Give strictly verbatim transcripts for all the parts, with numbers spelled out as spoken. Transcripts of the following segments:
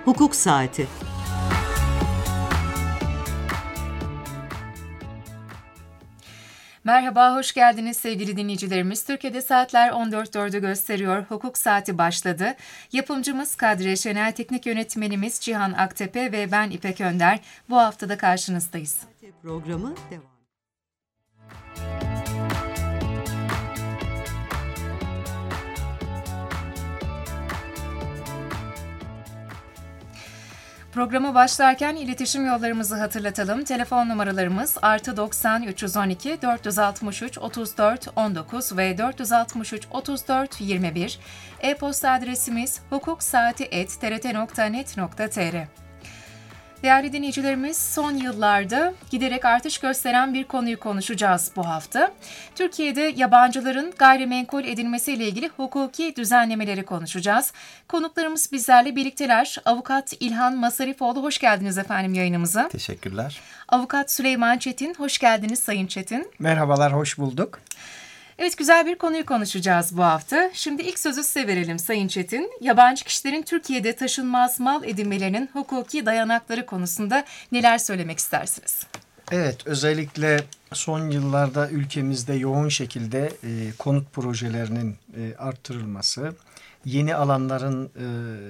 Hukuk Saati. Merhaba, hoş geldiniz sevgili dinleyicilerimiz. Türkiye'de saatler on dört dördü gösteriyor. Hukuk Saati başladı. Yapımcımız Kadriye Şenel, teknik yönetmenimiz Cihan Aktepe ve ben İpek Önder. Bu haftada karşınızdayız. Programı devam. Programa başlarken iletişim yollarımızı hatırlatalım. Telefon numaralarımız artı doksan üç yüz on iki dört yüz altmış üç otuz dört on dokuz ve dört yüz altmış üç otuz dört yirmi bir. E-posta adresimiz hukuksaati et t r t nokta net nokta t r. Değerli dinleyicilerimiz, son yıllarda giderek artış gösteren bir konuyu konuşacağız bu hafta. Türkiye'de yabancıların gayrimenkul edinmesiyle ilgili hukuki düzenlemeleri konuşacağız. Konuklarımız bizlerle birlikteler. Avukat İlhan Masarifoğlu, hoş geldiniz efendim yayınımıza. Teşekkürler. Avukat Süleyman Çetin, hoş geldiniz Sayın Çetin. Merhabalar, hoş bulduk. Evet, güzel bir konuyu konuşacağız bu hafta. Şimdi ilk sözü size verelim Sayın Çetin. Yabancı kişilerin Türkiye'de taşınmaz mal edinmelerinin hukuki dayanakları konusunda neler söylemek istersiniz? Evet, özellikle son yıllarda ülkemizde yoğun şekilde e, konut projelerinin e, arttırılması, yeni alanların e,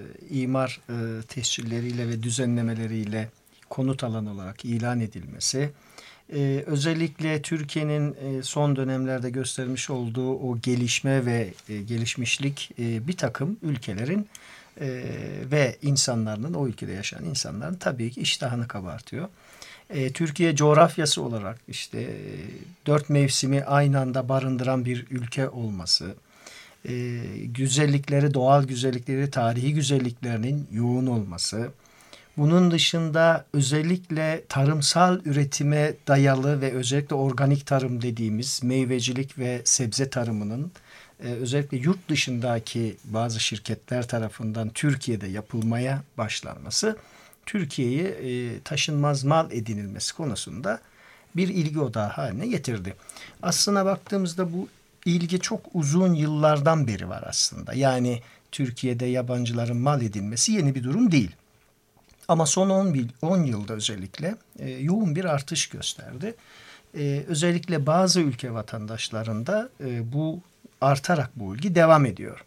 imar e, tescilleriyle ve düzenlemeleriyle konut alanı olarak ilan edilmesi, Ee, özellikle Türkiye'nin e, son dönemlerde göstermiş olduğu o gelişme ve e, gelişmişlik e, bir takım ülkelerin e, ve insanların, o ülkede yaşayan insanların tabii ki iştahını kabartıyor. E, Türkiye coğrafyası olarak işte e, dört mevsimi aynı anda barındıran bir ülke olması, e, güzellikleri, doğal güzellikleri, tarihi güzelliklerinin yoğun olması, bunun dışında özellikle tarımsal üretime dayalı ve özellikle organik tarım dediğimiz meyvecilik ve sebze tarımının e, özellikle yurt dışındaki bazı şirketler tarafından Türkiye'de yapılmaya başlanması, Türkiye'yi e, taşınmaz mal edinilmesi konusunda bir ilgi odağı haline getirdi. Aslına baktığımızda bu ilgi çok uzun yıllardan beri var aslında. Yani Türkiye'de yabancıların mal edinmesi yeni bir durum değil. Ama son on yılda özellikle e, yoğun bir artış gösterdi. E, özellikle bazı ülke vatandaşlarında e, bu artarak bu ilgi devam ediyor.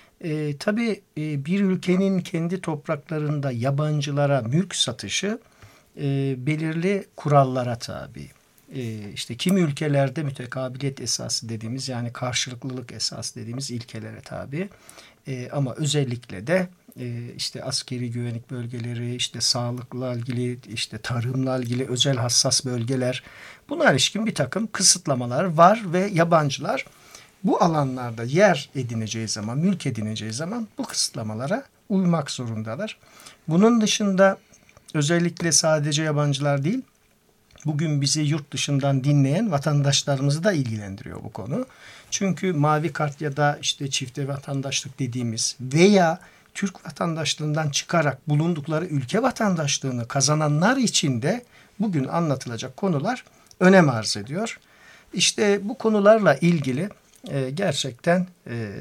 E, tabii e, bir ülkenin kendi topraklarında yabancılara mülk satışı e, belirli kurallara tabi. E, işte kimi ülkelerde mütekabiliyet esası dediğimiz, yani karşılıklılık esası dediğimiz ilkelere tabi. E, ama özellikle de e, işte askeri güvenlik bölgeleri, işte sağlıkla ilgili, işte tarımla ilgili özel hassas bölgeler, buna ilişkin bir takım kısıtlamalar var ve yabancılar bu alanlarda yer edineceği zaman, mülk edineceği zaman bu kısıtlamalara uymak zorundalar. Bunun dışında özellikle sadece yabancılar değil, bugün bizi yurt dışından dinleyen vatandaşlarımızı da ilgilendiriyor bu konu. Çünkü mavi kart ya da işte çifte vatandaşlık dediğimiz veya Türk vatandaşlığından çıkarak bulundukları ülke vatandaşlığını kazananlar için de bugün anlatılacak konular önem arz ediyor. İşte bu konularla ilgili e, gerçekten e,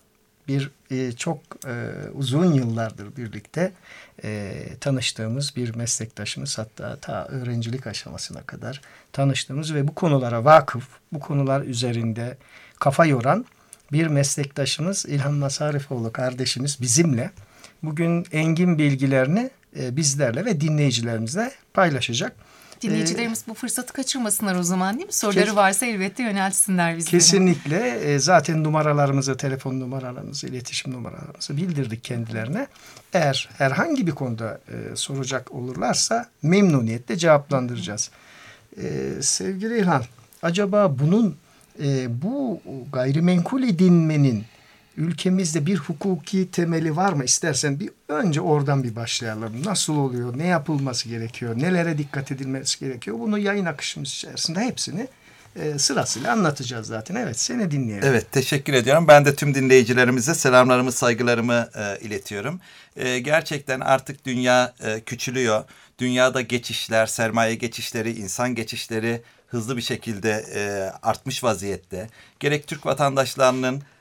bir e, çok e, uzun yıllardır birlikte e, tanıştığımız bir meslektaşımız, hatta ta öğrencilik aşamasına kadar tanıştığımız ve bu konulara vakıf, bu konular üzerinde kafa yoran bir meslektaşımız İlhan Masarifoğlu kardeşimiz bizimle bugün engin bilgilerini e, bizlerle ve dinleyicilerimizle paylaşacak. Dinleyicilerimiz ee, bu fırsatı kaçırmasınlar o zaman, değil mi? Soruları kes, varsa elbette yöneltsinler bizlere. Kesinlikle. E, zaten numaralarımızı, telefon numaralarımızı, iletişim numaralarımızı bildirdik kendilerine. Eğer herhangi bir konuda e, soracak olurlarsa memnuniyetle cevaplandıracağız. E, sevgili İlhan, acaba bunun e, bu gayrimenkul edinmenin ülkemizde bir hukuki temeli var mı? İstersen bir önce oradan bir başlayalım. Nasıl oluyor? Ne yapılması gerekiyor? Nelere dikkat edilmesi gerekiyor? Bunu yayın akışımız içerisinde hepsini e, sırasıyla anlatacağız zaten. Evet, seni dinleyelim. Evet, teşekkür ediyorum. Ben de tüm dinleyicilerimize selamlarımı, saygılarımı e, iletiyorum. E, gerçekten artık dünya e, küçülüyor. Dünyada geçişler, sermaye geçişleri, insan geçişleri hızlı bir şekilde e, artmış vaziyette. Gerek Türk vatandaşlarının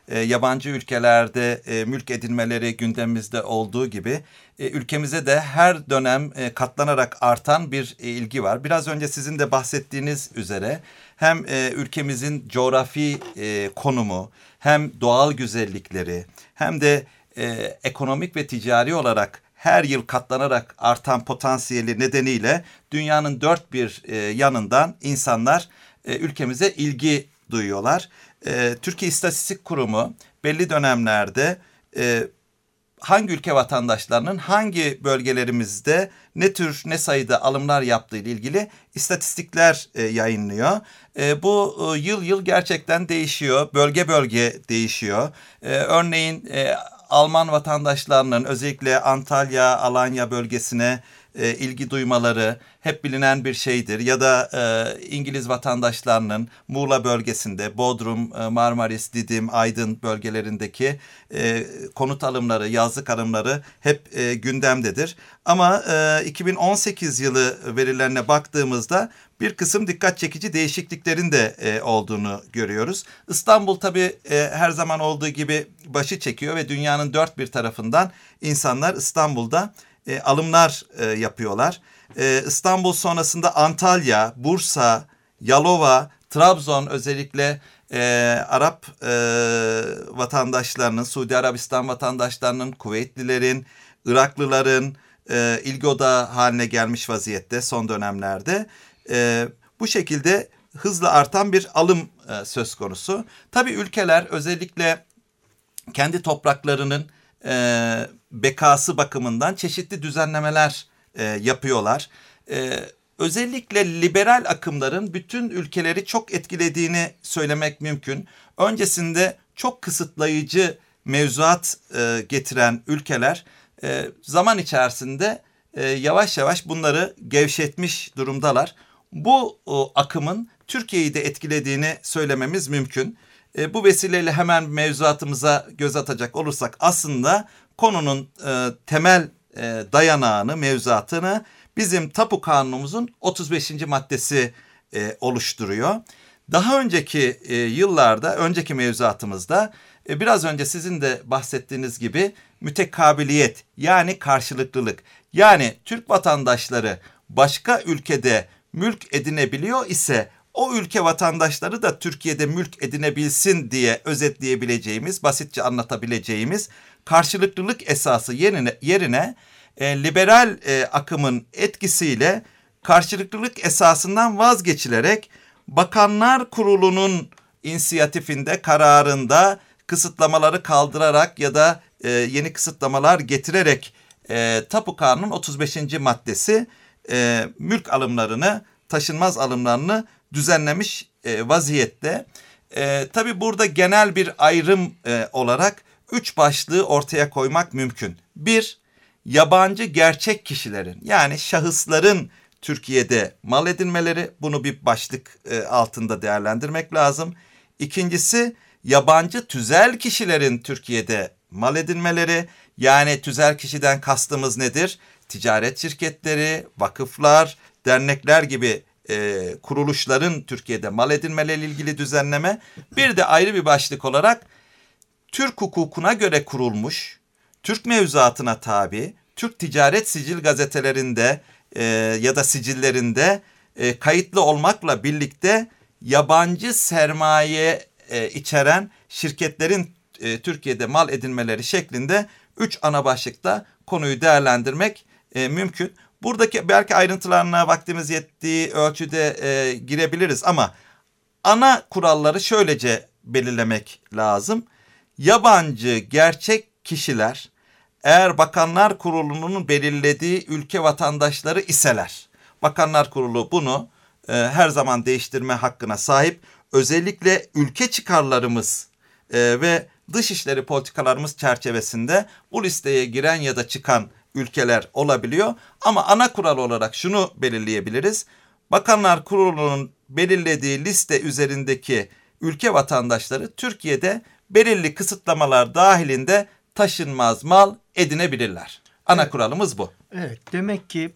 e, yabancı ülkelerde e, mülk edinmeleri gündemimizde olduğu gibi e, ülkemize de her dönem e, katlanarak artan bir e, ilgi var. Biraz önce sizin de bahsettiğiniz üzere hem e, ülkemizin coğrafi e, konumu, hem doğal güzellikleri, hem de e, ekonomik ve ticari olarak her yıl katlanarak artan potansiyeli nedeniyle dünyanın dört bir e, yanından insanlar e, ülkemize ilgi duyuyorlar. E, Türkiye İstatistik Kurumu belli dönemlerde e, hangi ülke vatandaşlarının hangi bölgelerimizde ne tür ne sayıda alımlar yaptığı ile ilgili istatistikler e, yayınlıyor. E, bu e, yıl yıl gerçekten değişiyor, bölge bölge değişiyor. E, örneğin e, Alman vatandaşlarının özellikle Antalya, Alanya bölgesine e, ilgi duymaları hep bilinen bir şeydir. Ya da e, İngiliz vatandaşlarının Muğla bölgesinde, Bodrum, e, Marmaris, Didim, Aydın bölgelerindeki e, konut alımları, yazlık alımları hep e, gündemdedir. Ama e, iki bin on sekiz yılı verilerine baktığımızda bir kısım dikkat çekici değişikliklerin de e, olduğunu görüyoruz. İstanbul tabii e, her zaman olduğu gibi başı çekiyor ve dünyanın dört bir tarafından insanlar İstanbul'da e, alımlar e, yapıyorlar. E, İstanbul sonrasında Antalya, Bursa, Yalova, Trabzon özellikle e, Arap e, vatandaşlarının, Suudi Arabistan vatandaşlarının, Kuveytlilerin, Iraklıların e, ilgi odağı haline gelmiş vaziyette son dönemlerde. E, bu şekilde hızla artan bir alım e, söz konusu. Tabii ülkeler özellikle kendi topraklarının e, bekası bakımından çeşitli düzenlemeler e, yapıyorlar. E, özellikle liberal akımların bütün ülkeleri çok etkilediğini söylemek mümkün. Öncesinde çok kısıtlayıcı mevzuat e, getiren ülkeler e, zaman içerisinde e, yavaş yavaş bunları gevşetmiş durumdalar. Bu o, akımın Türkiye'yi de etkilediğini söylememiz mümkün. E, bu vesileyle hemen mevzuatımıza göz atacak olursak aslında konunun e, temel e, dayanağını, mevzuatını bizim Tapu Kanunumuzun otuz beşinci maddesi e, oluşturuyor. Daha önceki e, yıllarda, önceki mevzuatımızda e, biraz önce sizin de bahsettiğiniz gibi mütekabiliyet yani karşılıklılık, yani Türk vatandaşları başka ülkede mülk edinebiliyor ise o ülke vatandaşları da Türkiye'de mülk edinebilsin diye özetleyebileceğimiz, basitçe anlatabileceğimiz karşılıklılık esası yerine, yerine e, liberal e, akımın etkisiyle karşılıklılık esasından vazgeçilerek Bakanlar Kurulu'nun inisiyatifinde, kararında kısıtlamaları kaldırarak ya da e, yeni kısıtlamalar getirerek e, Tapu Kanunu'nun otuz beşinci maddesi e, mülk alımlarını, taşınmaz alımlarını düzenlemiş e, vaziyette. E, tabii burada genel bir ayrım e, olarak üç başlığı ortaya koymak mümkün. Bir, yabancı gerçek kişilerin yani şahısların Türkiye'de mal edinmeleri, bunu bir başlık e, altında değerlendirmek lazım. İkincisi, yabancı tüzel kişilerin Türkiye'de mal edinmeleri, yani tüzel kişiden kastımız nedir? Ticaret şirketleri, vakıflar, dernekler gibi e, kuruluşların Türkiye'de mal edinmeleriyle ilgili düzenleme. Bir de ayrı bir başlık olarak Türk hukukuna göre kurulmuş, Türk mevzuatına tabi, Türk ticaret sicil gazetelerinde e, ya da sicillerinde e, kayıtlı olmakla birlikte yabancı sermaye e, içeren şirketlerin e, Türkiye'de mal edinmeleri şeklinde üç ana başlıkta konuyu değerlendirmek e, mümkün. Buradaki belki ayrıntılarına vaktimiz yettiği ölçüde e, girebiliriz ama ana kuralları şöylece belirlemek lazım. Yabancı gerçek kişiler eğer Bakanlar Kurulu'nun belirlediği ülke vatandaşları iseler, Bakanlar Kurulu bunu e, her zaman değiştirme hakkına sahip. Özellikle ülke çıkarlarımız e, ve dışişleri politikalarımız çerçevesinde bu listeye giren ya da çıkan ülkeler olabiliyor. Ama ana kural olarak şunu belirleyebiliriz. Bakanlar Kurulu'nun belirlediği liste üzerindeki ülke vatandaşları Türkiye'de belirli kısıtlamalar dahilinde taşınmaz mal edinebilirler. Ana evet. kuralımız bu. Evet, demek ki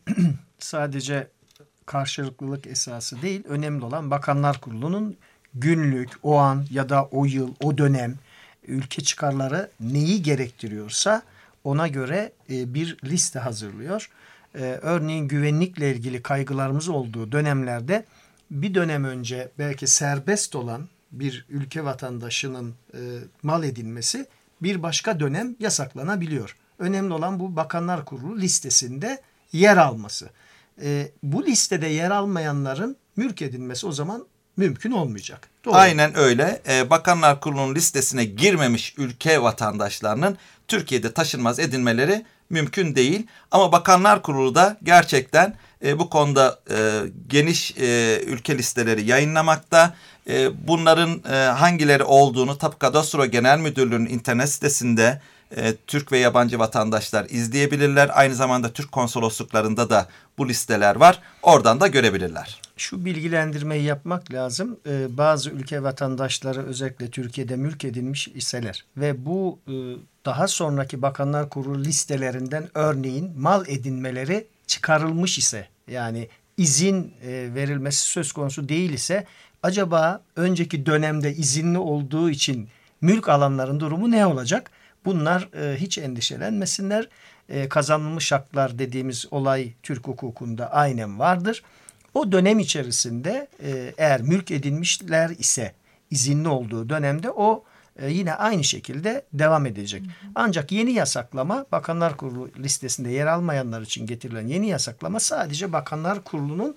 sadece karşılıklılık esası değil, önemli olan Bakanlar Kurulu'nun günlük, o an ya da o yıl, o dönem ülke çıkarları neyi gerektiriyorsa ona göre e, bir liste hazırlıyor. E, örneğin güvenlikle ilgili kaygılarımız olduğu dönemlerde bir dönem önce belki serbest olan bir ülke vatandaşının e, mal edinmesi bir başka dönem yasaklanabiliyor. Önemli olan bu Bakanlar Kurulu listesinde yer alması. E, bu listede yer almayanların mülk edinmesi o zaman mümkün olmayacak. Doğru. Aynen öyle. Ee, Bakanlar Kurulu'nun listesine girmemiş ülke vatandaşlarının Türkiye'de taşınmaz edinmeleri mümkün değil. Ama Bakanlar Kurulu da gerçekten e, bu konuda e, geniş e, ülke listeleri yayınlamakta. E, bunların e, hangileri olduğunu Tapu Kadastro Genel Müdürlüğü'nün internet sitesinde e, Türk ve yabancı vatandaşlar izleyebilirler. Aynı zamanda Türk konsolosluklarında da bu listeler var. Oradan da görebilirler. Şu bilgilendirmeyi yapmak lazım. Ee, bazı ülke vatandaşları özellikle Türkiye'de mülk edinmiş iseler ve bu e, daha sonraki Bakanlar Kurulu listelerinden örneğin mal edinmeleri çıkarılmış ise yani izin e, verilmesi söz konusu değil ise acaba önceki dönemde izinli olduğu için mülk alanların durumu ne olacak? Bunlar e, hiç endişelenmesinler. E, kazanılmış haklar dediğimiz olay Türk hukukunda aynen vardır. O dönem içerisinde e, eğer mülk edinmişler ise izinli olduğu dönemde o e, yine aynı şekilde devam edecek. Hı hı. Ancak yeni yasaklama Bakanlar Kurulu listesinde yer almayanlar için getirilen yeni yasaklama sadece Bakanlar Kurulu'nun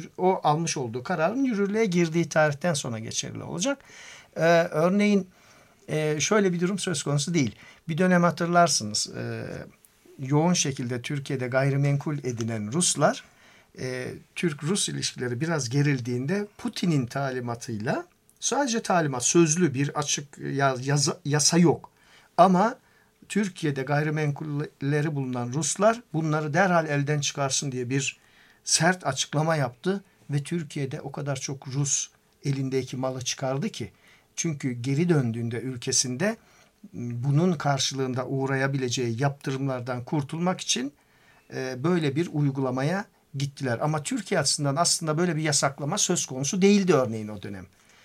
o almış olduğu kararın yürürlüğe girdiği tarihten sonra geçerli olacak. E, örneğin e, şöyle bir durum söz konusu değil. Bir dönem hatırlarsınız e, yoğun şekilde Türkiye'de gayrimenkul edinen Ruslar e, Türk-Rus ilişkileri biraz gerildiğinde Putin'in talimatıyla sadece talimat sözlü bir açık yasa, yasa yok. Ama Türkiye'de gayrimenkulleri bulunan Ruslar bunları derhal elden çıkarsın diye bir sert açıklama yaptı ve Türkiye'de o kadar çok Rus elindeki malı çıkardı ki çünkü geri döndüğünde ülkesinde bunun karşılığında uğrayabileceği yaptırımlardan kurtulmak için e, böyle bir uygulamaya gittiler. Ama Türkiye açısından aslında böyle bir yasaklama söz konusu değildi örneğin o dönem.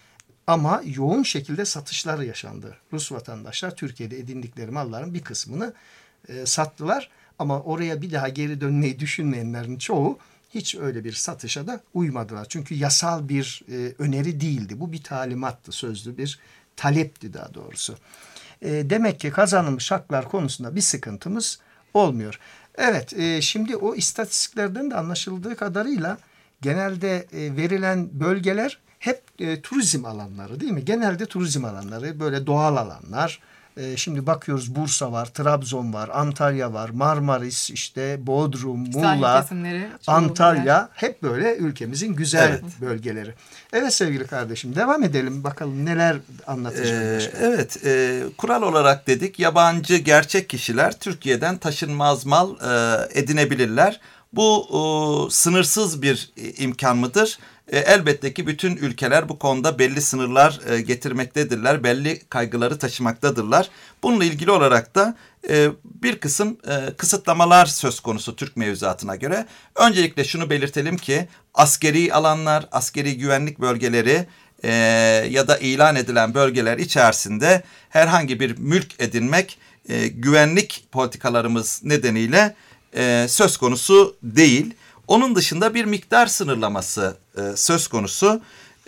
Ama yoğun şekilde satışlar yaşandı. Rus vatandaşlar Türkiye'de edindikleri malların bir kısmını e, sattılar. Ama oraya bir daha geri dönmeyi düşünmeyenlerin çoğu hiç öyle bir satışa da uymadılar. Çünkü yasal bir e, öneri değildi. Bu bir talimattı, sözlü bir talepti daha doğrusu. E, demek ki kazanılmış haklar konusunda bir sıkıntımız olmuyor. Evet, e, şimdi o istatistiklerden de anlaşıldığı kadarıyla genelde e, verilen bölgeler hep e, turizm alanları değil mi? Genelde turizm alanları, böyle doğal alanlar. E, şimdi bakıyoruz Bursa var, Trabzon var, Antalya var, Marmaris, işte Bodrum, Muğla, Antalya. Hep böyle ülkemizin güzel evet. bölgeleri. Evet sevgili kardeşim, devam edelim bakalım neler anlatacağız. Ee, evet, e, kural olarak dedik yabancı gerçek kişiler Türkiye'den taşınmaz mal e, edinebilirler. Bu e, sınırsız bir e, imkan mıdır? E, elbette ki bütün ülkeler bu konuda belli sınırlar e, getirmektedirler, belli kaygıları taşımaktadırlar. Bununla ilgili olarak da e, bir kısım e, kısıtlamalar söz konusu Türk mevzuatına göre. Öncelikle şunu belirtelim ki askeri alanlar, askeri güvenlik bölgeleri e, ya da ilan edilen bölgeler içerisinde herhangi bir mülk edinmek e, güvenlik politikalarımız nedeniyle e, söz konusu değil. Onun dışında bir miktar sınırlaması e, söz konusu.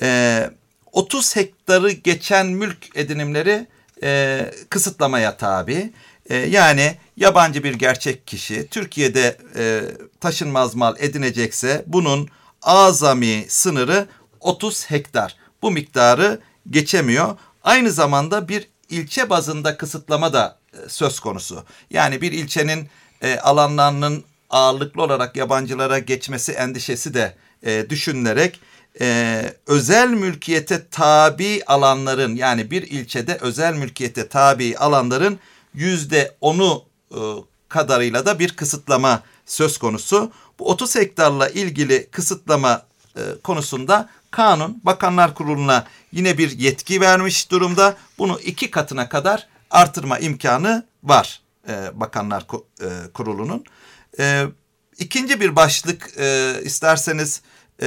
E, otuz hektarı geçen mülk edinimleri e, kısıtlamaya tabi. E, yani yabancı bir gerçek kişi Türkiye'de e, taşınmaz mal edinecekse bunun azami sınırı otuz hektar. Bu miktarı geçemiyor. Aynı zamanda bir ilçe bazında kısıtlama da e, söz konusu. Yani bir ilçenin e, alanlarının ağırlıklı olarak yabancılara geçmesi endişesi de e, düşünülerek e, özel mülkiyete tabi alanların yani bir ilçede özel mülkiyete tabi alanların yüzde onu e, kadarıyla da bir kısıtlama söz konusu. Bu otuz hektarla ilgili kısıtlama e, konusunda kanun Bakanlar Kurulu'na yine bir yetki vermiş durumda. Bunu iki katına kadar artırma imkanı var e, Bakanlar e, Kurulu'nun. E, İkinci bir başlık e, isterseniz e,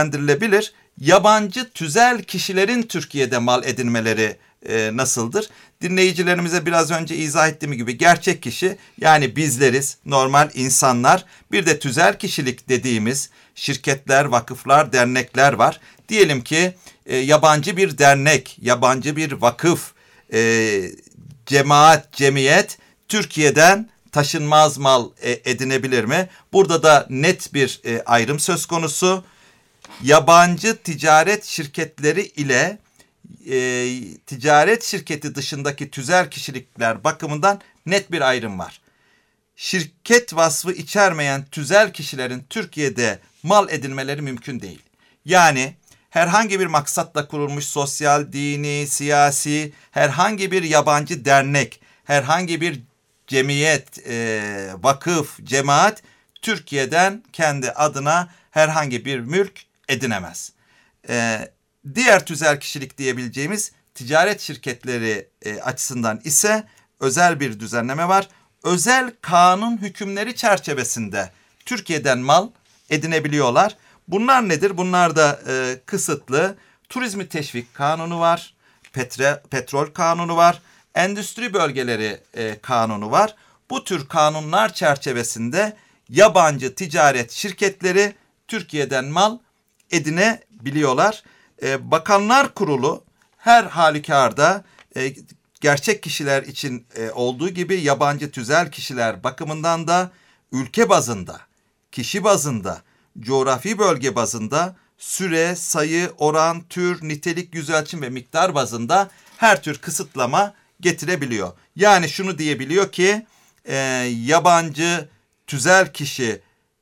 değerlendirilebilir. Yabancı tüzel kişilerin Türkiye'de mal edinmeleri e, nasıldır? dinleyicilerimize biraz önce izah ettiğim gibi gerçek kişi yani bizleriz, normal insanlar. Bir de tüzel kişilik dediğimiz şirketler, vakıflar, dernekler var. Diyelim ki e, yabancı bir dernek, yabancı bir vakıf, e, cemaat, cemiyet Türkiye'den taşınmaz mal e, edinebilir mi? Burada da net bir e, ayrım söz konusu. Yabancı ticaret şirketleri ile e, ticaret şirketi dışındaki tüzel kişilikler bakımından net bir ayrım var. Şirket vasfı içermeyen tüzel kişilerin Türkiye'de mal edinmeleri mümkün değil. Yani herhangi bir maksatla kurulmuş sosyal, dini, siyasi, herhangi bir yabancı dernek, herhangi bir cemiyet, e, vakıf, cemaat Türkiye'den kendi adına herhangi bir mülk edinemez. E, diğer tüzel kişilik diyebileceğimiz ticaret şirketleri e, açısından ise özel bir düzenleme var. Özel kanun hükümleri çerçevesinde Türkiye'den mal edinebiliyorlar. Bunlar nedir? Bunlar da e, kısıtlı. Turizmi teşvik kanunu var, petre, petrol kanunu var, endüstri bölgeleri e, kanunu var. Bu tür kanunlar çerçevesinde yabancı ticaret şirketleri Türkiye'den mal edinebiliyorlar. E, Bakanlar Kurulu her halükarda e, gerçek kişiler için e, olduğu gibi yabancı tüzel kişiler bakımından da ülke bazında, kişi bazında, coğrafi bölge bazında süre, sayı, oran, tür, nitelik, yüzölçüm ve miktar bazında her tür kısıtlama getirebiliyor. Yani şunu diyebiliyor ki e, yabancı tüzel kişi,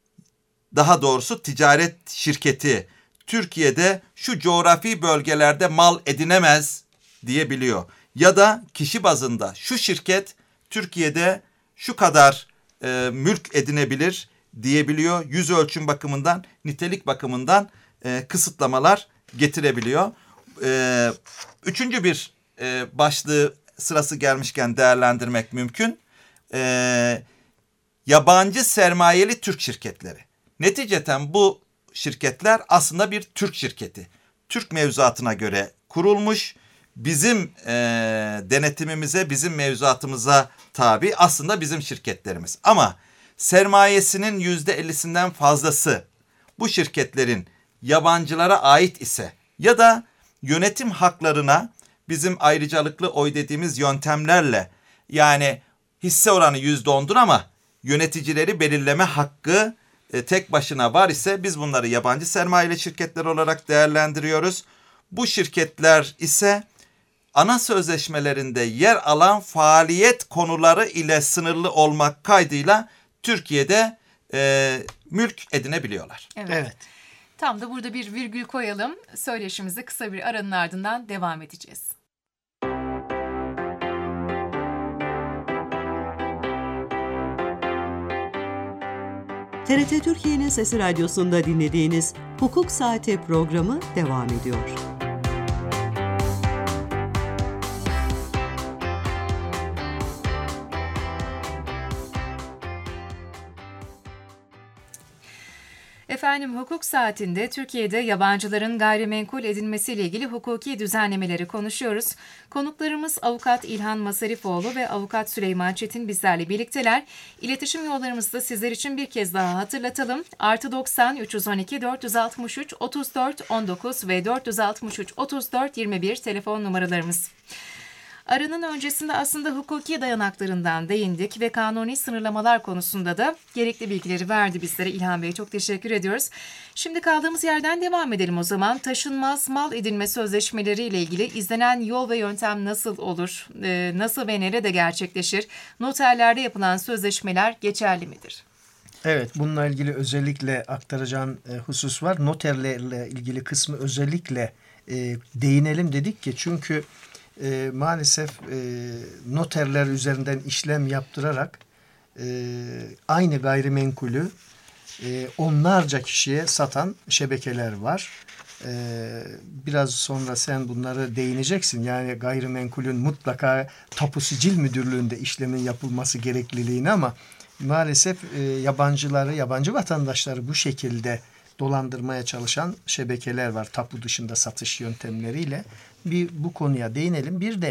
daha doğrusu ticaret şirketi Türkiye'de şu coğrafi bölgelerde mal edinemez diyebiliyor. Ya da kişi bazında şu şirket Türkiye'de şu kadar e, mülk edinebilir diyebiliyor. Yüz ölçüm bakımından, nitelik bakımından e, kısıtlamalar getirebiliyor. E, üçüncü bir e, başlığı sırası gelmişken değerlendirmek mümkün. E, yabancı sermayeli Türk şirketleri. Neticeten bu şirketler aslında bir Türk şirketi. Türk mevzuatına göre kurulmuş, bizim e, denetimimize, bizim mevzuatımıza tabi aslında bizim şirketlerimiz. Ama sermayesinin yüzde ellisinden fazlası bu şirketlerin yabancılara ait ise ya da yönetim haklarına bizim ayrıcalıklı oy dediğimiz yöntemlerle, yani hisse oranı yüzde ondur ama yöneticileri belirleme hakkı e, tek başına var ise biz bunları yabancı sermayeli şirketler olarak değerlendiriyoruz. Bu şirketler ise ana sözleşmelerinde yer alan faaliyet konuları ile sınırlı olmak kaydıyla Türkiye'de e, mülk edinebiliyorlar. Evet. Evet. Tam da burada bir virgül koyalım. Söyleşimize kısa bir aranın ardından devam edeceğiz. T R T Türkiye'nin Sesi Radyosu'nda dinlediğiniz Hukuk Saati programı devam ediyor. Efendim, hukuk saatinde Türkiye'de yabancıların gayrimenkul edinmesiyle ilgili hukuki düzenlemeleri konuşuyoruz. Konuklarımız Avukat İlhan Masarifoğlu ve Avukat Süleyman Çetin bizlerle birlikteler. İletişim yollarımızı da sizler için bir kez daha hatırlatalım. Artı doksan üç yüz on iki dört yüz altmış üç otuz dört on dokuz ve dört yüz altmış üç otuz dört yirmi bir telefon numaralarımız. Aranın öncesinde aslında hukuki dayanaklarından değindik ve kanuni sınırlamalar konusunda da gerekli bilgileri verdi bizlere İlhan Bey. Çok teşekkür ediyoruz. Şimdi kaldığımız yerden devam edelim o zaman. Taşınmaz mal edinme sözleşmeleri ile ilgili izlenen yol ve yöntem nasıl olur? Ee, nasıl ve nerede gerçekleşir? Noterlerde yapılan sözleşmeler geçerli midir? Evet, bununla ilgili özellikle aktaracağım e, husus var. Noterlerle ilgili kısmı özellikle e, değinelim dedik ki çünkü E, maalesef e, noterler üzerinden işlem yaptırarak e, aynı gayrimenkulü e, onlarca kişiye satan şebekeler var. E, biraz sonra sen bunları değineceksin. Yani gayrimenkulün mutlaka Tapu Sicil Müdürlüğü'nde işlemin yapılması gerekliliğini ama maalesef e, yabancıları, yabancı vatandaşları bu şekilde dolandırmaya çalışan şebekeler var tapu dışında satış yöntemleriyle. Bir bu konuya değinelim. Bir de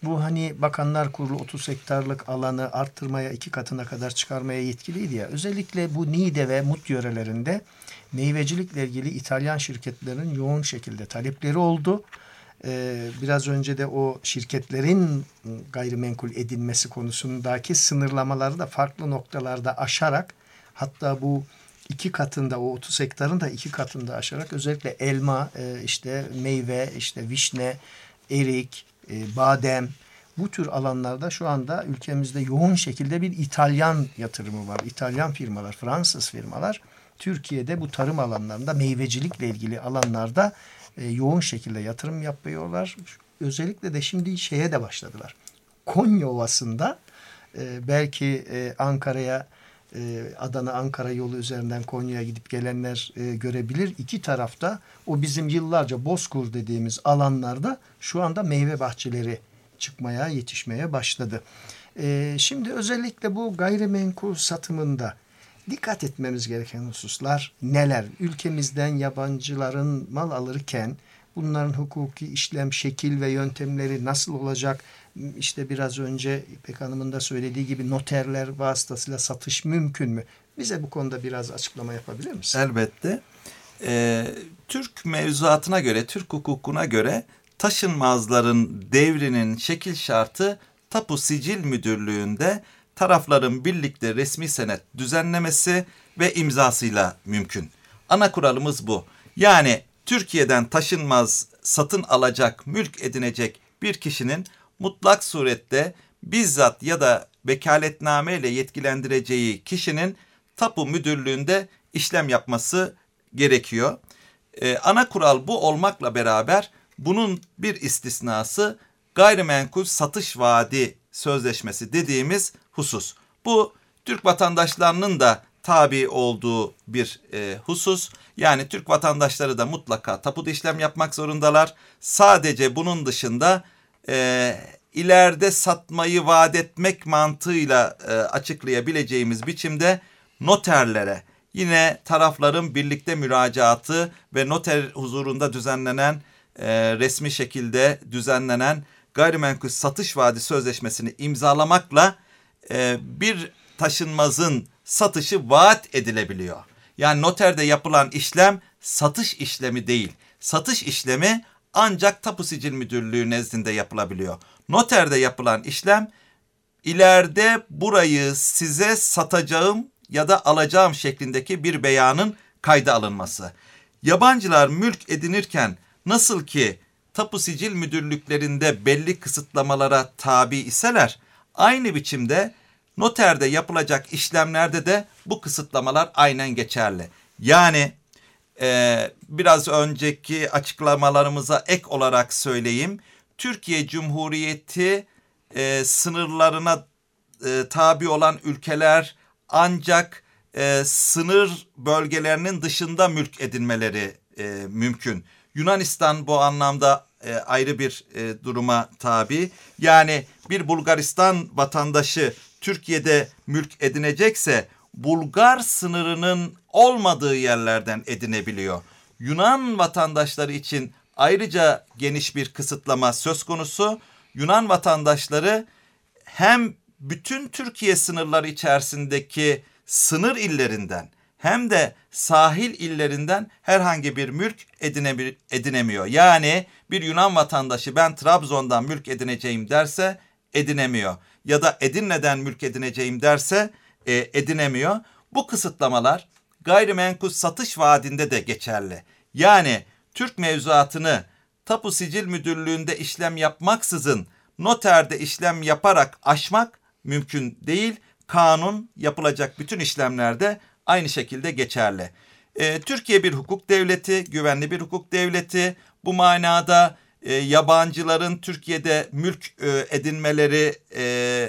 Bu hani Bakanlar Kurulu otuz hektarlık alanı arttırmaya, iki katına kadar çıkarmaya yetkiliydi ya. Özellikle bu Niğde ve Mut yörelerinde meyvecilikle ilgili İtalyan şirketlerin yoğun şekilde talepleri oldu. Ee, biraz önce de o şirketlerin gayrimenkul edinmesi konusundaki sınırlamaları da farklı noktalarda aşarak, hatta bu iki katında, o otuz hektarın da iki katında aşarak özellikle elma, e, işte meyve, işte vişne, erik, e, badem, bu tür alanlarda şu anda ülkemizde yoğun şekilde bir İtalyan yatırımı var. İtalyan firmalar, Fransız firmalar Türkiye'de bu tarım alanlarında, meyvecilikle ilgili alanlarda e, yoğun şekilde yatırım yapıyorlar. Özellikle de şimdi şeye de başladılar. Konya Ovası'nda e, belki e, Ankara'ya, e, Adana-Ankara yolu üzerinden Konya'ya gidip gelenler e, görebilir. İki tarafta o bizim yıllarca Bozkır dediğimiz alanlarda şu anda meyve bahçeleri çıkmaya, yetişmeye başladı. E, şimdi özellikle bu gayrimenkul satımında dikkat etmemiz gereken hususlar neler? Ülkemizden yabancıların mal alırken bunların hukuki işlem, şekil ve yöntemleri nasıl olacak? İşte biraz önce İpek Hanım'ın da söylediği gibi noterler vasıtasıyla satış mümkün mü? Bize bu konuda biraz açıklama yapabilir misin? Elbette. Ee, Türk mevzuatına göre, Türk hukukuna göre taşınmazların devrinin şekil şartı Tapu Sicil Müdürlüğü'nde tarafların birlikte resmi senet düzenlemesi ve imzasıyla mümkün. Ana kuralımız bu. Yani Türkiye'den taşınmaz satın alacak, mülk edinecek bir kişinin mutlak surette bizzat ya da vekaletname ile yetkilendireceği kişinin tapu müdürlüğünde işlem yapması gerekiyor. Ee, ana kural bu olmakla beraber bunun bir istisnası gayrimenkul satış vaadi sözleşmesi dediğimiz husus. Bu Türk vatandaşlarının da tabi olduğu bir e, husus. Yani Türk vatandaşları da mutlaka tapuda işlem yapmak zorundalar. Sadece bunun dışında e, ileride satmayı vaat etmek mantığıyla e, açıklayabileceğimiz biçimde noterlere, yine tarafların birlikte müracaatı ve noter huzurunda düzenlenen, e, resmi şekilde düzenlenen gayrimenkul satış vaadi sözleşmesini imzalamakla e, bir taşınmazın satışı vaat edilebiliyor. Yani noterde yapılan işlem satış işlemi değil. Satış işlemi ancak Tapu Sicil Müdürlüğü nezdinde yapılabiliyor. Noterde yapılan işlem ileride burayı size satacağım ya da alacağım şeklindeki bir beyanın kayda alınması. Yabancılar mülk edinirken nasıl ki Tapu Sicil Müdürlüklerinde belli kısıtlamalara tabi iseler, aynı biçimde noterde yapılacak işlemlerde de bu kısıtlamalar aynen geçerli. Yani e, biraz önceki açıklamalarımıza ek olarak söyleyeyim. Türkiye Cumhuriyeti e, sınırlarına e, tabi olan ülkeler ancak e, sınır bölgelerinin dışında mülk edinmeleri e, mümkün. Yunanistan bu anlamda e, ayrı bir e, duruma tabi. Yani bir Bulgaristan vatandaşı Türkiye'de mülk edinecekse Bulgar sınırının olmadığı yerlerden edinebiliyor. Yunan vatandaşları için ayrıca geniş bir kısıtlama söz konusu. Yunan vatandaşları hem bütün Türkiye sınırları içerisindeki sınır illerinden hem de sahil illerinden herhangi bir mülk edinemiyor. Yani bir Yunan vatandaşı ben Trabzon'dan mülk edineceğim derse edinemiyor. Ya da Edirne'den mülk edineceğim derse e, edinemiyor. Bu kısıtlamalar gayrimenkul satış vaadinde de geçerli. Yani Türk mevzuatını Tapu Sicil Müdürlüğü'nde işlem yapmaksızın noterde işlem yaparak aşmak mümkün değil. Kanun yapılacak bütün işlemlerde aynı şekilde geçerli. Ee, Türkiye bir hukuk devleti, güvenli bir hukuk devleti. Bu manada e, yabancıların Türkiye'de mülk e, edinmeleri e,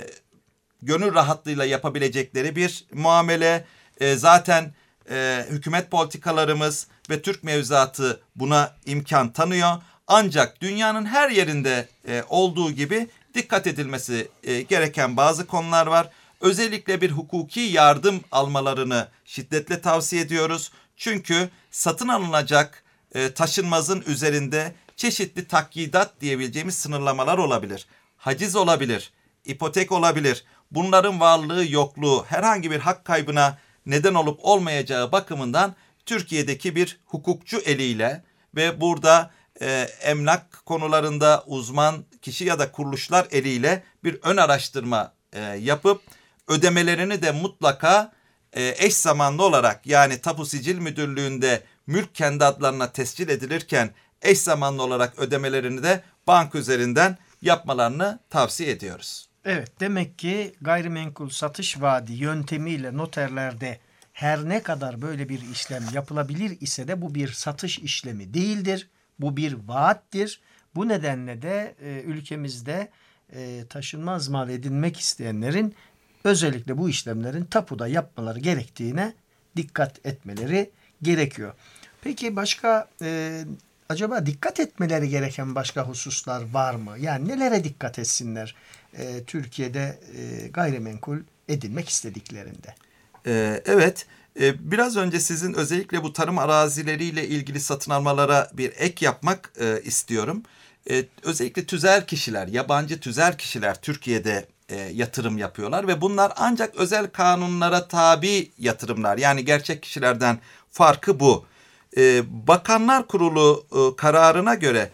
gönül rahatlığıyla yapabilecekleri bir muamele. E, zaten e, hükümet politikalarımız ve Türk mevzuatı buna imkan tanıyor. Ancak dünyanın her yerinde e, olduğu gibi dikkat edilmesi e, gereken bazı konular var. Özellikle bir hukuki yardım almalarını şiddetle tavsiye ediyoruz. Çünkü satın alınacak e, taşınmazın üzerinde çeşitli takyidat diyebileceğimiz sınırlamalar olabilir. haciz olabilir, ipotek olabilir. Bunların varlığı yokluğu herhangi bir hak kaybına neden olup olmayacağı bakımından Türkiye'deki bir hukukçu eliyle ve burada e, emlak konularında uzman kişi ya da kuruluşlar eliyle bir ön araştırma e, yapıp ödemelerini de mutlaka e, eş zamanlı olarak, yani Tapu Sicil Müdürlüğü'nde mülk kendi adlarına tescil edilirken eş zamanlı olarak ödemelerini de banka üzerinden yapmalarını tavsiye ediyoruz. Evet, demek ki gayrimenkul satış vaadi yöntemiyle noterlerde her ne kadar böyle bir işlem yapılabilir ise de bu bir satış işlemi değildir. Bu bir vaattir. Bu nedenle de e, ülkemizde e, taşınmaz mal edinmek isteyenlerin özellikle bu işlemlerin tapuda yapmaları gerektiğine dikkat etmeleri gerekiyor. Peki başka e, acaba dikkat etmeleri gereken başka hususlar var mı? Yani nelere dikkat etsinler e, Türkiye'de e, gayrimenkul edinmek istediklerinde? Ee, evet, ee, biraz önce sizin özellikle bu tarım arazileriyle ilgili satın almalara bir ek yapmak e, istiyorum. Ee, özellikle tüzel kişiler, yabancı tüzel kişiler Türkiye'de e, yatırım yapıyorlar ve bunlar ancak özel kanunlara tabi yatırımlar. Yani gerçek kişilerden farkı bu. Ee, Bakanlar Kurulu e, kararına göre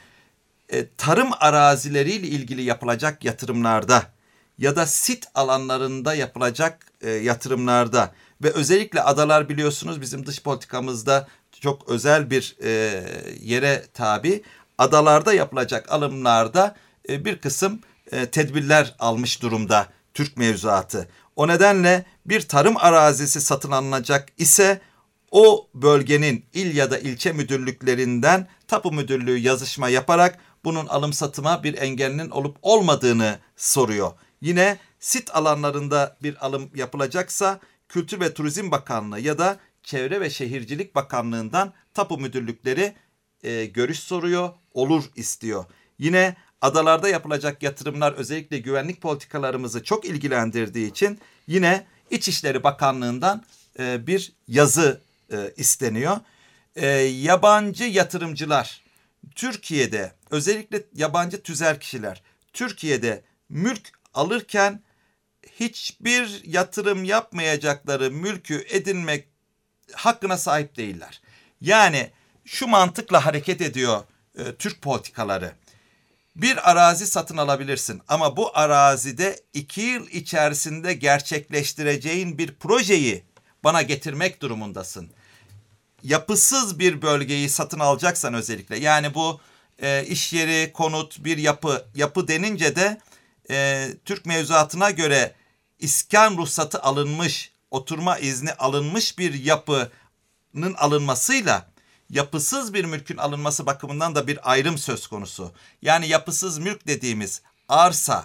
e, tarım arazileriyle ilgili yapılacak yatırımlarda ya da sit alanlarında yapılacak e, yatırımlarda ve özellikle adalar biliyorsunuz bizim dış politikamızda çok özel bir e, yere tabi. Adalarda yapılacak alımlarda e, bir kısım e, tedbirler almış durumda Türk mevzuatı. O nedenle bir tarım arazisi satın alınacak ise o bölgenin il ya da ilçe müdürlüklerinden tapu müdürlüğü yazışma yaparak bunun alım satıma bir engelinin olup olmadığını soruyor. Yine sit alanlarında bir alım yapılacaksa Kültür ve Turizm Bakanlığı ya da Çevre ve Şehircilik Bakanlığı'ndan tapu müdürlükleri e, görüş soruyor, olur istiyor. Yine adalarda yapılacak yatırımlar özellikle güvenlik politikalarımızı çok ilgilendirdiği için yine İçişleri Bakanlığı'ndan e, bir yazı e, isteniyor. E, yabancı yatırımcılar Türkiye'de, özellikle yabancı tüzel kişiler Türkiye'de mülk alırken hiçbir yatırım yapmayacakları mülkü edinmek hakkına sahip değiller. Yani şu mantıkla hareket ediyor e, Türk politikaları. Bir arazi satın alabilirsin ama bu arazide iki yıl içerisinde gerçekleştireceğin bir projeyi bana getirmek durumundasın. Yapısız bir bölgeyi satın alacaksan özellikle, yani bu e, iş yeri, konut, bir yapı, yapı denince de e, Türk mevzuatına göre iskan ruhsatı alınmış, oturma izni alınmış bir yapının alınmasıyla yapısız bir mülkün alınması bakımından da bir ayrım söz konusu. Yani yapısız mülk dediğimiz arsa,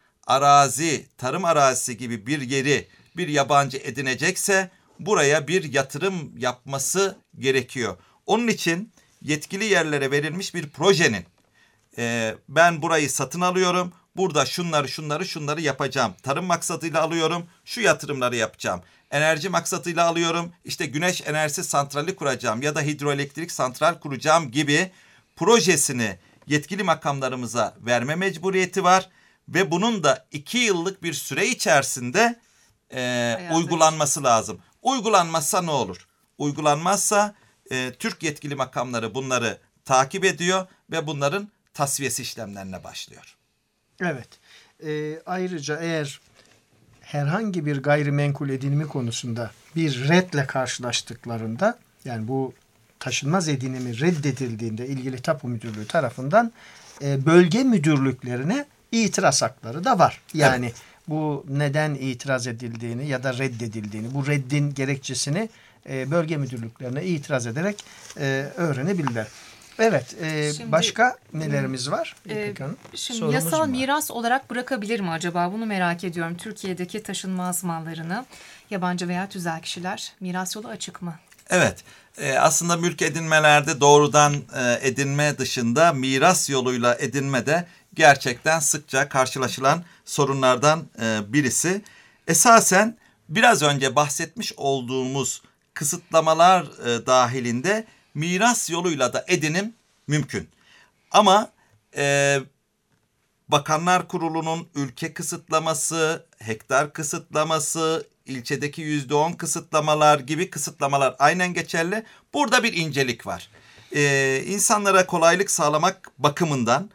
arazi, tarım arazisi gibi bir yeri bir yabancı edinecekse buraya bir yatırım yapması gerekiyor. Onun için yetkili yerlere verilmiş bir projenin e, ben burayı satın alıyorum, burada şunları şunları şunları yapacağım. Tarım maksadıyla alıyorum, şu yatırımları yapacağım. Enerji maksadıyla alıyorum, işte güneş enerjisi santrali kuracağım ya da hidroelektrik santral kuracağım gibi projesini yetkili makamlarımıza verme mecburiyeti var. Ve bunun da iki yıllık bir süre içerisinde e, uygulanması lazım. Uygulanmazsa ne olur? Uygulanmazsa e, Türk yetkili makamları bunları takip ediyor ve bunların tasfiyesi işlemlerine başlıyor. Evet. E, ayrıca eğer herhangi bir gayrimenkul edinimi konusunda bir redle karşılaştıklarında, yani bu taşınmaz edinimi reddedildiğinde ilgili tapu müdürlüğü tarafından e, bölge müdürlüklerine itiraz hakları da var. Yani evet. Bu neden itiraz edildiğini ya da reddedildiğini, bu reddin gerekçesini e, bölge müdürlüklerine itiraz ederek e, öğrenebilirler. Evet, e, şimdi, başka nelerimiz var? E, şimdi yasal miras olarak bırakabilir mi acaba? Bunu merak ediyorum. Türkiye'deki taşınmaz mallarını yabancı veya tüzel kişiler miras yolu açık mı? Evet, e, aslında mülk edinmelerde doğrudan e, edinme dışında miras yoluyla edinme de gerçekten sıkça karşılaşılan sorunlardan e, birisi. Esasen biraz önce bahsetmiş olduğumuz kısıtlamalar e, dahilinde miras yoluyla da edinim mümkün. Ama e, Bakanlar Kurulu'nun ülke kısıtlaması, hektar kısıtlaması, ilçedeki yüzde on kısıtlamalar gibi kısıtlamalar aynen geçerli. Burada bir incelik var. Ee, insanlara kolaylık sağlamak bakımından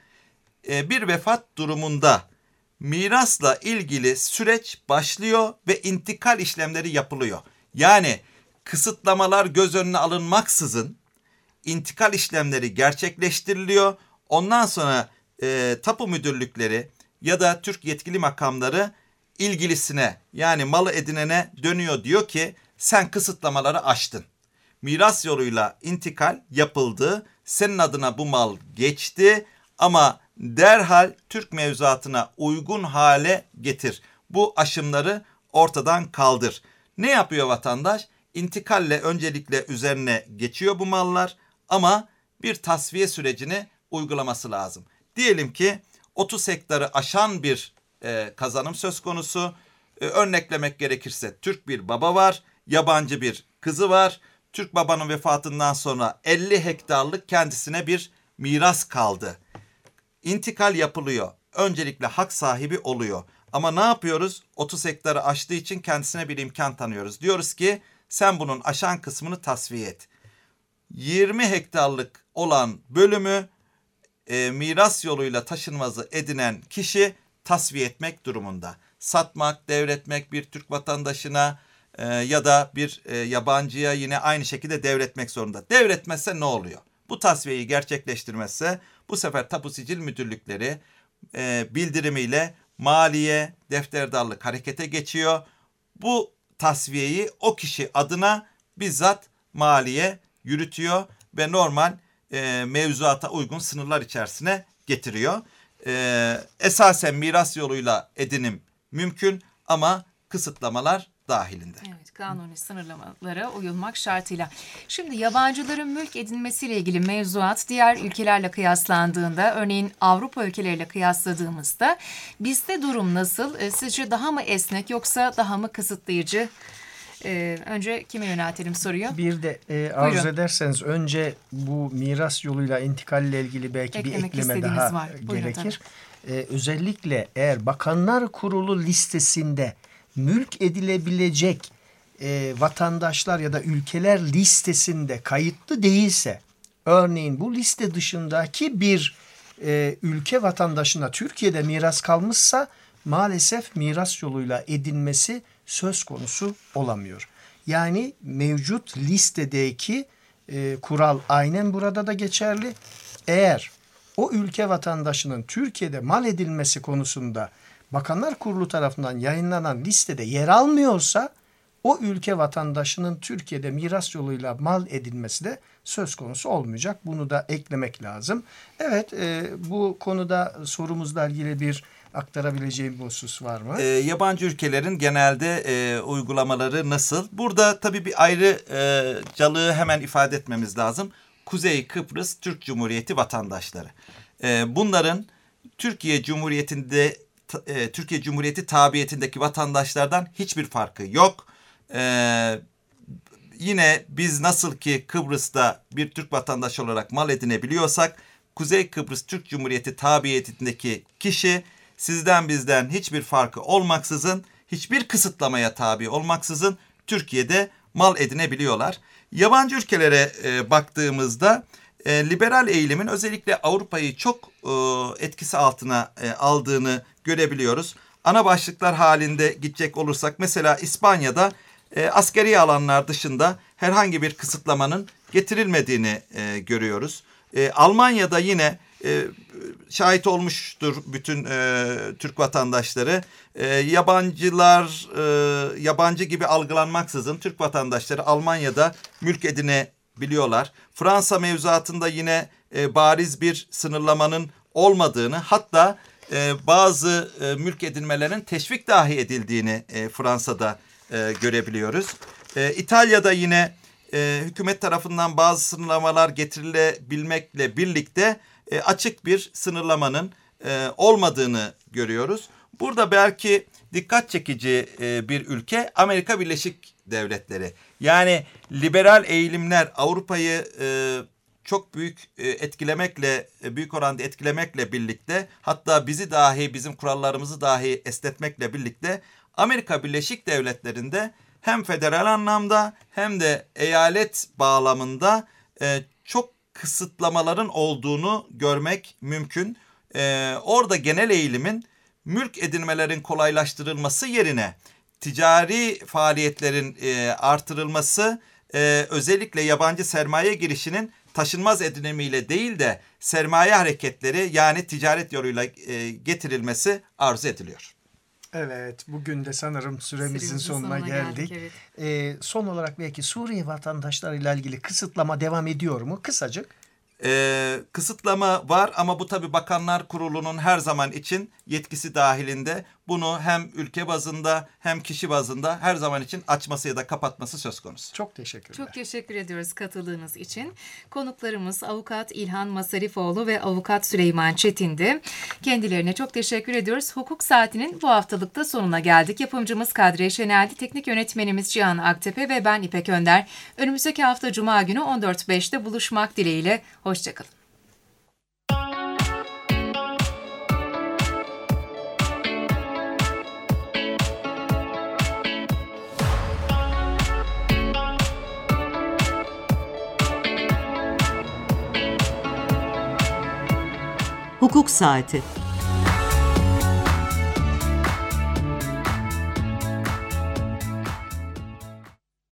e, bir vefat durumunda mirasla ilgili süreç başlıyor ve intikal işlemleri yapılıyor. Yani kısıtlamalar göz önüne alınmaksızın intikal işlemleri gerçekleştiriliyor. Ondan sonra e, tapu müdürlükleri ya da Türk yetkili makamları ilgilisine, yani malı edinene dönüyor, diyor ki sen kısıtlamaları aştın. Miras yoluyla intikal yapıldı. Senin adına bu mal geçti ama derhal Türk mevzuatına uygun hale getir. Bu aşımları ortadan kaldır. Ne yapıyor vatandaş? İntikalle öncelikle üzerine geçiyor bu mallar ama bir tasfiye sürecini uygulaması lazım. Diyelim ki otuz hektarı aşan bir e, kazanım söz konusu. E, örneklemek gerekirse Türk bir baba var, yabancı bir kızı var. Türk babanın vefatından sonra elli hektarlık kendisine bir miras kaldı. İntikal yapılıyor. Öncelikle hak sahibi oluyor. Ama ne yapıyoruz? otuz hektarı aştığı için kendisine bir imkan tanıyoruz. Diyoruz ki sen bunun aşan kısmını tasfiye et. yirmi hektarlık olan bölümü e, miras yoluyla taşınmazı edinen kişi tasfiye etmek durumunda. Satmak, devretmek bir Türk vatandaşına e, ya da bir e, yabancıya yine aynı şekilde devretmek zorunda. Devretmezse ne oluyor? Bu tasfiyeyi gerçekleştirmezse bu sefer tapu sicil müdürlükleri e, bildirimiyle maliye, defterdarlık harekete geçiyor. Bu tasfiyeyi o kişi adına bizzat maliye yürütüyor ve normal e, mevzuata uygun sınırlar içerisine getiriyor. E, esasen miras yoluyla edinim mümkün ama kısıtlamalar dahilinde. Evet, kanuni sınırlamalara uyulmak şartıyla. Şimdi yabancıların mülk edinmesiyle ilgili mevzuat diğer ülkelerle kıyaslandığında, örneğin Avrupa ülkeleriyle kıyasladığımızda bizde durum nasıl? E, sizce daha mı esnek yoksa daha mı kısıtlayıcı? Ee, önce kime yöneltelim soruyu? Bir de e, arzu Buyurun. ederseniz önce bu miras yoluyla intikalle ilgili belki Eklemek bir ekleme istediğiniz daha var. Buyurun, gerekir. E, özellikle eğer Bakanlar Kurulu listesinde mülk edilebilecek e, vatandaşlar ya da ülkeler listesinde kayıtlı değilse, örneğin bu liste dışındaki bir e, ülke vatandaşına Türkiye'de miras kalmışsa maalesef miras yoluyla edinmesi söz konusu olamıyor. Yani mevcut listedeki e, kural aynen burada da geçerli. Eğer o ülke vatandaşının Türkiye'de mal edilmesi konusunda Bakanlar Kurulu tarafından yayınlanan listede yer almıyorsa o ülke vatandaşının Türkiye'de miras yoluyla mal edilmesi de söz konusu olmayacak. Bunu da eklemek lazım. Evet, e, bu konuda sorumuzla ilgili bir aktarabileceğim bir husus var mı? E, yabancı ülkelerin genelde e, uygulamaları nasıl? Burada tabii bir ayrıcalığı hemen ifade etmemiz lazım. Kuzey Kıbrıs Türk Cumhuriyeti vatandaşları. E, bunların Türkiye Cumhuriyeti'nde e, Türkiye Cumhuriyeti tabiyetindeki vatandaşlardan hiçbir farkı yok. E, yine biz nasıl ki Kıbrıs'ta bir Türk vatandaşı olarak mal edinebiliyorsak, Kuzey Kıbrıs Türk Cumhuriyeti tabiyetindeki kişi sizden bizden hiçbir farkı olmaksızın, hiçbir kısıtlamaya tabi olmaksızın Türkiye'de mal edinebiliyorlar. Yabancı ülkelere e, baktığımızda e, liberal eğilimin özellikle Avrupa'yı çok e, etkisi altına e, aldığını görebiliyoruz. Ana başlıklar halinde gidecek olursak mesela İspanya'da e, askeri alanlar dışında herhangi bir kısıtlamanın getirilmediğini e, görüyoruz. E, Almanya'da yine e, şahit olmuştur bütün e, Türk vatandaşları. E, yabancılar e, yabancı gibi algılanmaksızın Türk vatandaşları Almanya'da mülk edinebiliyorlar. Fransa mevzuatında yine e, bariz bir sınırlamanın olmadığını, hatta e, bazı e, mülk edinmelerin teşvik dahi edildiğini e, Fransa'da e, görebiliyoruz. E, İtalya'da yine e, hükümet tarafından bazı sınırlamalar getirilebilmekle birlikte e, açık bir sınırlamanın e, olmadığını görüyoruz. Burada belki dikkat çekici e, bir ülke Amerika Birleşik Devletleri. Yani liberal eğilimler Avrupa'yı e, çok büyük e, etkilemekle, e, büyük oranda etkilemekle birlikte, hatta bizi dahi, bizim kurallarımızı dahi esnetmekle birlikte Amerika Birleşik Devletleri'nde hem federal anlamda hem de eyalet bağlamında e, çok kısıtlamaların olduğunu görmek mümkün. E, orada genel eğilimin mülk edinmelerin kolaylaştırılması yerine ticari faaliyetlerin e, artırılması, e, özellikle yabancı sermaye girişinin taşınmaz edinimiyle değil de sermaye hareketleri, yani ticaret yoluyla e, getirilmesi arzu ediliyor. Evet, bugün de sanırım süremizin Süremizin sonuna, sonuna geldik. geldik, evet. Ee, son olarak belki Suriye vatandaşlarıyla ilgili kısıtlama devam ediyor mu? Kısacık. Ee, kısıtlama var ama bu tabii Bakanlar Kurulu'nun her zaman için yetkisi dahilinde. Bunu hem ülke bazında hem kişi bazında her zaman için açması ya da kapatması söz konusu. Çok teşekkürler. Çok teşekkür ediyoruz katıldığınız için. Konuklarımız Avukat İlhan Masarifoğlu ve Avukat Süleyman Çetin'di. Kendilerine çok teşekkür ediyoruz. Hukuk Saati'nin bu haftalıkta sonuna geldik. Yapımcımız Kadriye Şeneldi, teknik yönetmenimiz Cihan Aktepe ve ben İpek Önder. Önümüzdeki hafta Cuma günü on dört beşte buluşmak dileğiyle. Hoşçakalın. Hukuk Saati.